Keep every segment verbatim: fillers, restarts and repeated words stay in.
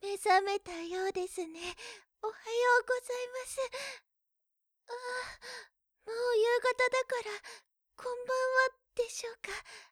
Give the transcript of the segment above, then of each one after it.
目覚めたようですね。おはようございます。ああ、もう夕方だから、こんばんはでしょうか。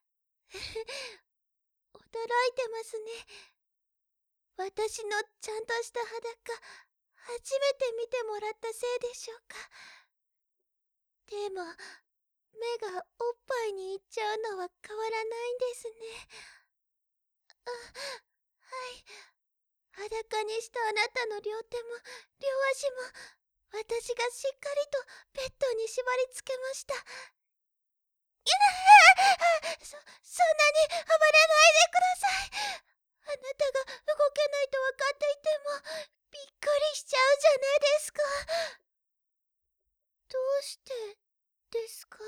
驚いてますね。私のちゃんとした裸、初めて見てもらったせいでしょうか。でも、目がおっぱいにいっちゃうのは変わらないんですね。あ、はい。裸にしたあなたの両手も両足も私がしっかりとベッドに縛り付けました。いやそ、そんなに暴れないでください。あなたが動けないと分かっていてもびっくりしちゃうじゃないですか。どうしてですか？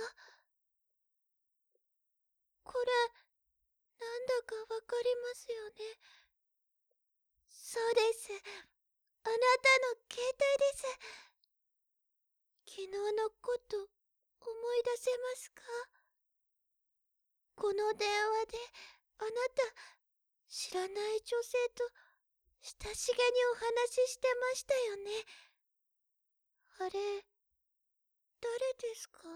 これ、なんだかわかりますよね。そうです。あなたの携帯です。昨日のこと思い出せますか？この電話であなた知らない女性と親しげにお話ししてましたよね。あれ、誰ですか？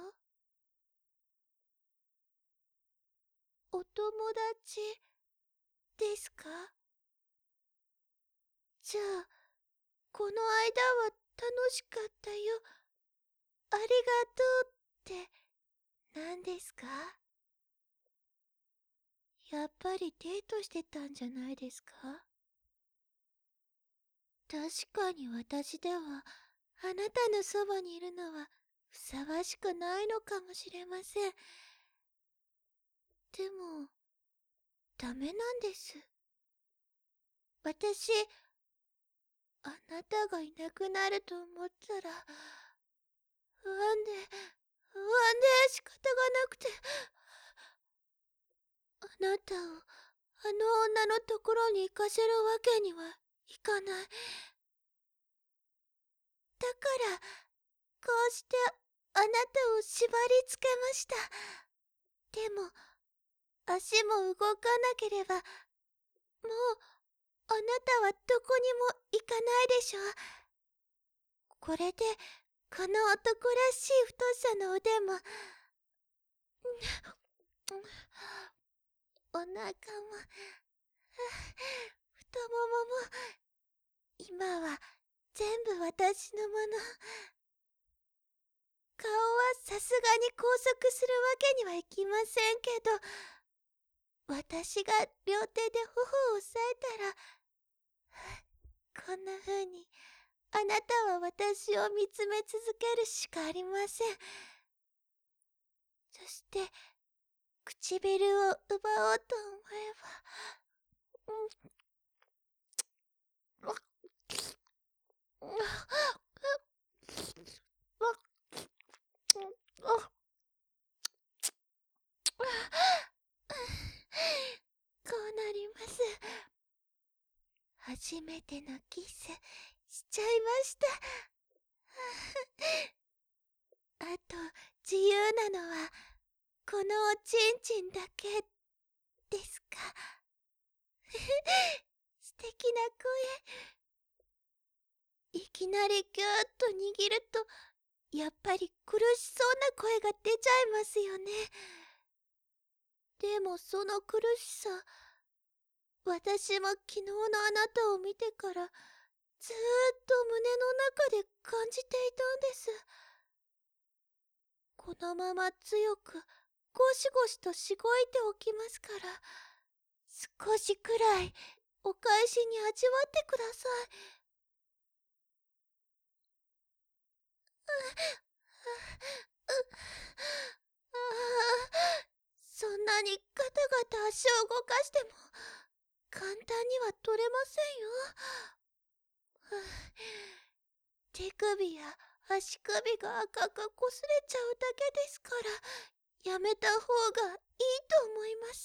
お友達ですか？じゃあ、この間は楽しかったよ。ありがとうって何ですか？やっぱりデートしてたんじゃないですか？確かに私ではあなたのそばにいるのはふさわしくないのかもしれません。でも、ダメなんです。私、あなたがいなくなると思ったら、不安で、不安で仕方がなくて、あなたをあの女のところに行かせるわけにはいかない。だから、こうしてあなたを縛り付けました。でも、足も動かなければ、もう、あなたはどこにも行かないでしょう。これで、この男らしい太さの腕も、お腹も、太ももも、今は全部私のもの。顔はさすがに拘束するわけにはいきませんけど、私が両手で頬を押さえたら、こんな風に、あなたは私を見つめ続けるしかありません。そして、唇を奪おうと思えば、うん、こうなります。初めてのキスしちゃいました。あと、自由なのは、このおちんちんだけですか？素敵な声。いきなりぎゅーっと握ると、やっぱり苦しそうな声が出ちゃいますよね。でもその苦しさ、私も昨日のあなたを見てからずーっと胸の中で感じていたんです。このまま強くゴシゴシとしごいておきますから、少しくらいお返しに味わってください。ああ、そんなにガタガタ足を動かしても簡単には取れませんよ。手首や足首が赤く擦れちゃうだけですから、やめた方がいいと思います。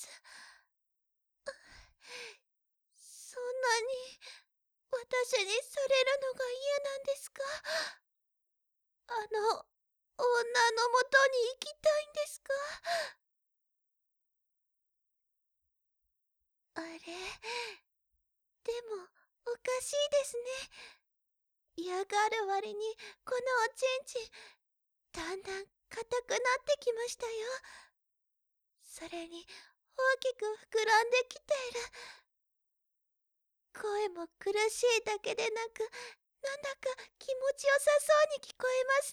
そんなに私にされるのが嫌なんですか？あの女のもとに行きたいんですか？あれ、でもおかしいですね。嫌がる割にこのおちんちんだんだん硬くなってきましたよ。それに大きく膨らんできている。声も苦しいだけでなく、なんだか気持ちよさそうに聞こえます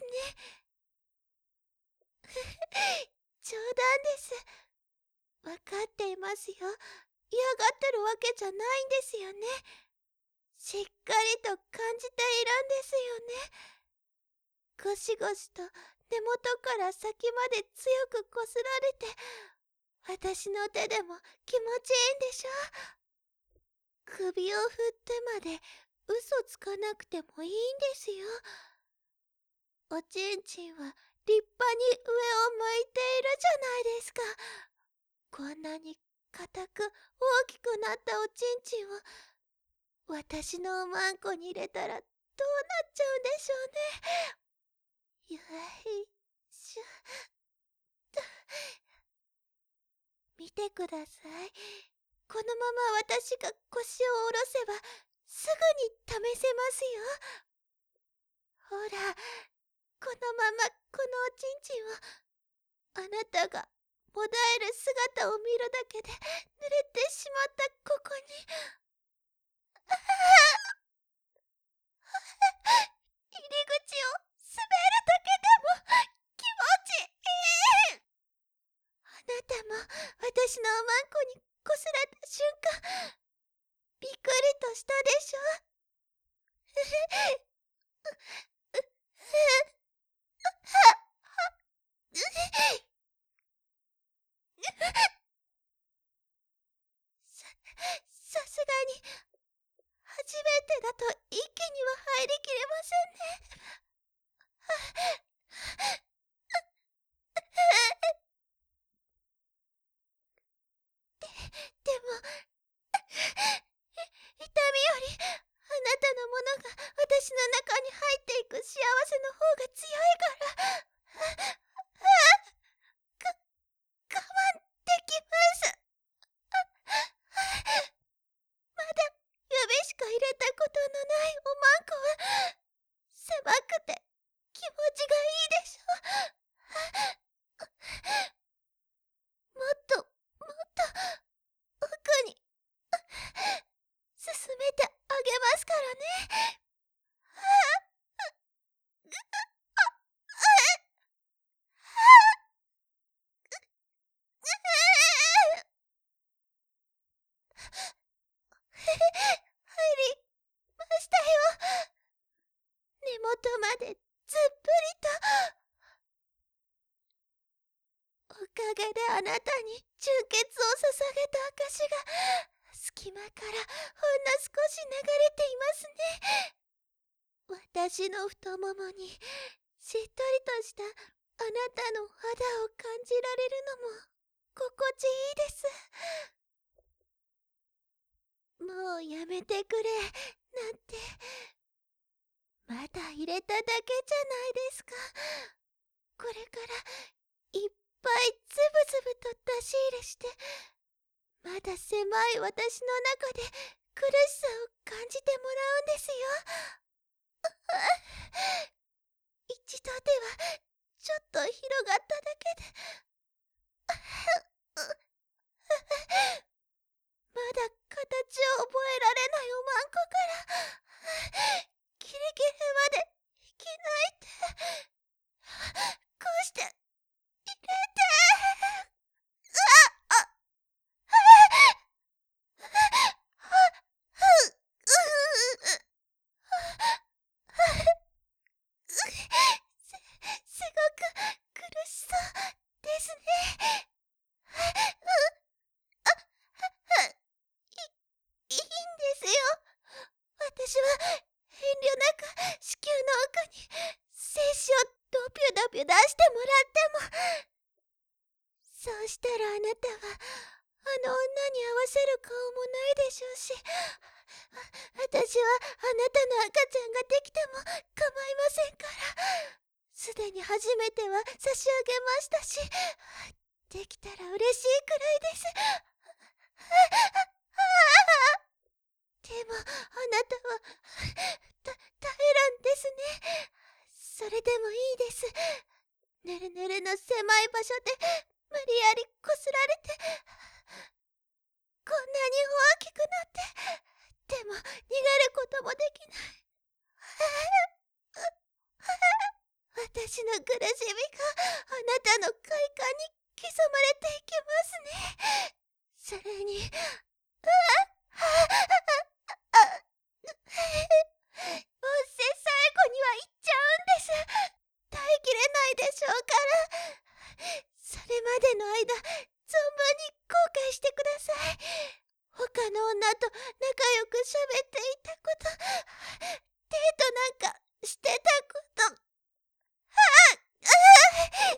ね。冗談です。わかっていますよ。嫌がってるわけじゃないんですよね。しっかりと感じているんですよね。ゴシゴシと根元から先まで強くこすられて、私の手でも気持ちいいんでしょ。首を振ってまで嘘つかなくてもいいんですよ。おちんちんは立派に上を向いているじゃないですか。こんなに硬く大きくなったおちんちんを私のおまんこに入れたらどうなっちゃうんでしょうね。よいしょと。見てください。このまま私が腰を下ろせばすぐに試せますよ。ほら、このままこのおちんちんをあなたがもだえる姿を見るだけで濡れてしまったここに入り口を滑るだけでも気持ちいい。あなたも私のおまんこにこすられた瞬間びっくりとしたでしょ。さ、さすがに初めてだと一気には入りきれませんね。で、でも、痛みよりあなたのものが私の中に入っていく幸せの方が強いから、か、我慢できます。まだ指しか入れたことのないおまんこは狭くて気持ちがいいでしょ。もっともっと奥に進めてあげますからね。入りましたよ。根元までずっぷりと。おかげであなたに純血を捧げた証が隙間からほんの少し流れていますね。私の太ももにしっとりとしたあなたの肌を感じられるのも心地いいです。もうやめてくれなんてまだ入れただけじゃないですか。これからいっぱいつぶつぶと出し入れして、まだ狭い私の中で苦しさを感じてもらうんですよ。一度ではちょっと広がっただけでまだ形を覚えられないおまんこからギリギリまで引き抜いてこうして入れてうわっす、すごく苦しそうですね。い、いいんですよ。私は遠慮なく子宮の奥に精子をドピュドピュ出してもらっても、そうしたらあなたはあの女に合わせる顔もないでしょうし、私はあなたの赤ちゃんができても構いませんから。すでに初めては差し上げましたし、できたら嬉しいくらいです。でもあなたはた耐えらんですね。それでもいいです。ぬるぬるの狭い場所で無理やりこすられて、こんなに大きくなって、でも逃げることもできない。私の苦しみがあなたの快感に刻まれていきますね。それに、うわあ、どうせ最後には行っちゃうんです。耐えきれないでしょうから。それまでの間、存分に後悔してください。他の女と仲良く喋っていたこと、デートなんかしてたこと、ああ、ああ、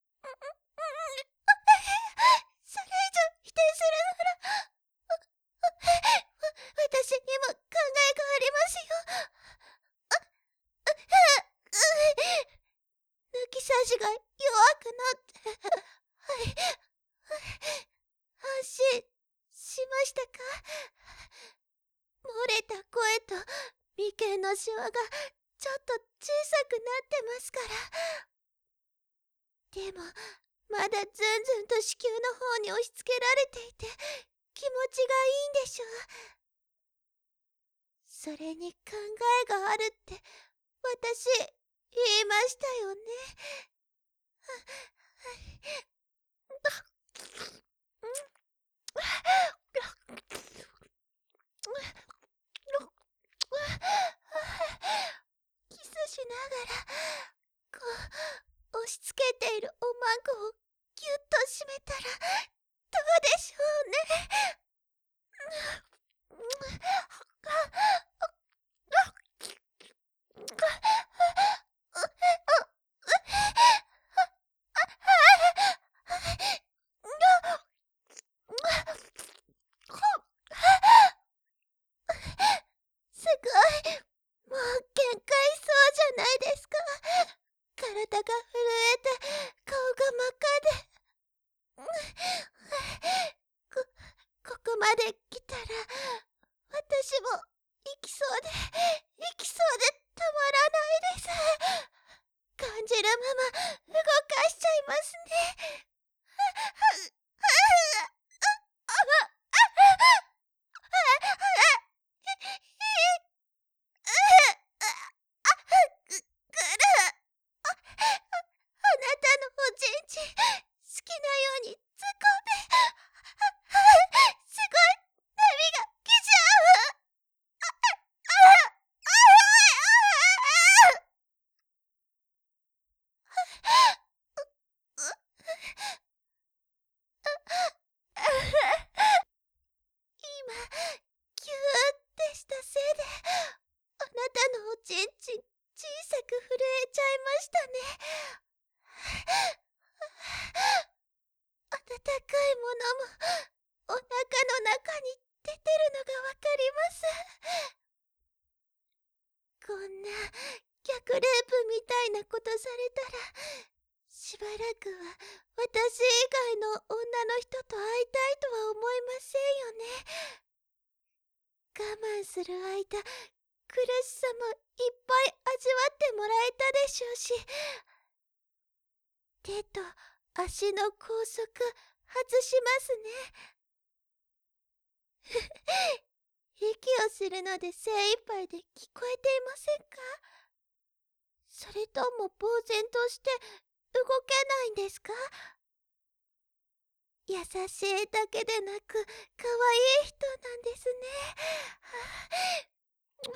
それ以上否定するなら、私にも考えがありますよ。抜き差しが弱くなって、はい、安心しましたか？漏れた声と眉間のシワがちょっと小さくなってますから。でも、まだずんずんと子宮の方に押し付けられていて、気持ちがいいんでしょう。それに考えがあるって私言いましたよね。キスしながらこう押し付けているおまんこをぎゅっと締めたらどうでしょうね。すごい、もう限界そうじゃないですか。体が震えて顔が真っ赤で、こここまで来たら私も行きそうで行きそうでたまらないです。感じるまま動かしちゃいますね。あなたのおちんちん好きなように突っ込んですごい波が来ちゃう。今ギューってしたせいであなたのおちんちん小さく震えちゃいましたね。温かいものもお腹の中に出てるのがわかります。こんな逆レープみたいなことされたらしばらくは私以外の女の人と会いたいとは思いませんよね。我慢する間苦しさもいっぱい味わってもらえたでしょうし、手と足の拘束外しますね。息をするので精一杯で聞こえていませんか？それとも呆然として動けないんですか？優しいだけでなく可愛い人なんですね。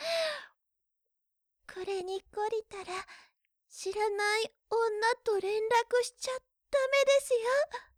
これに懲りたら知らない女と連絡しちゃダメですよ。